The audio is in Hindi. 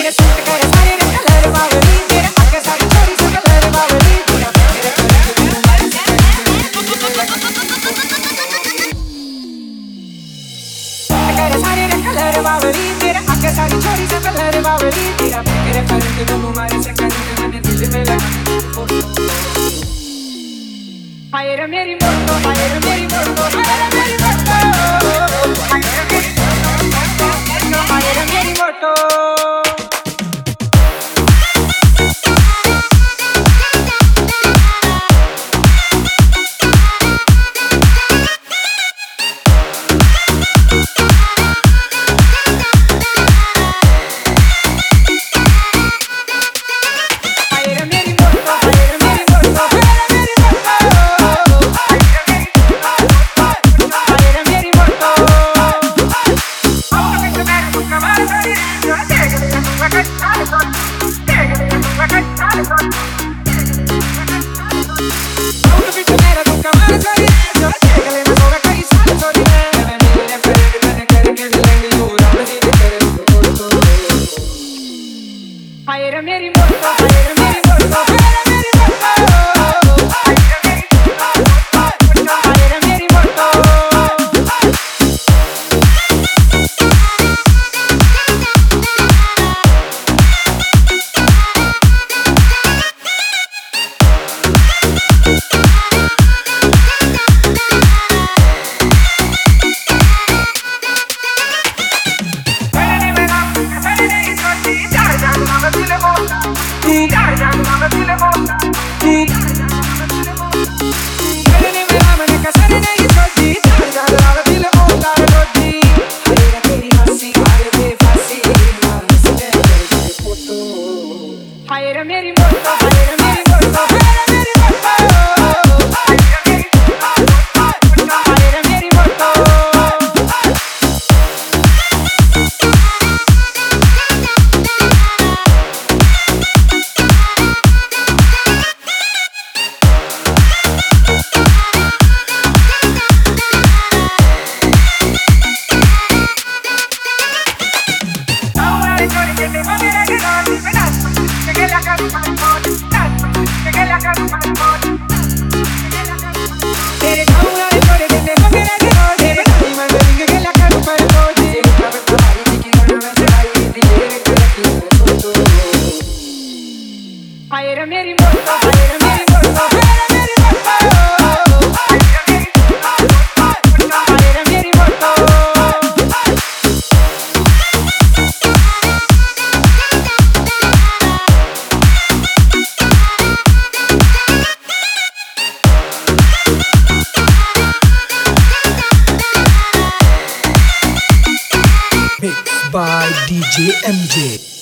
मेरे सूट कर सारे रे कलर बावली तेरे आगे सारी छोरी से कलर बावली तेरा मेरे कर सारे रे कलर बावली तेरे आगे सारी छोरी से कलर बावली तेरा मेरे कर के तुम हमारे से कर मैंने दिल में लगा हाय रे मेरी मोटो हाय रे मेरी मोटो हाय रे मेरी मोटो हाय रे मेरी मोटो Mixed by DJ MJ.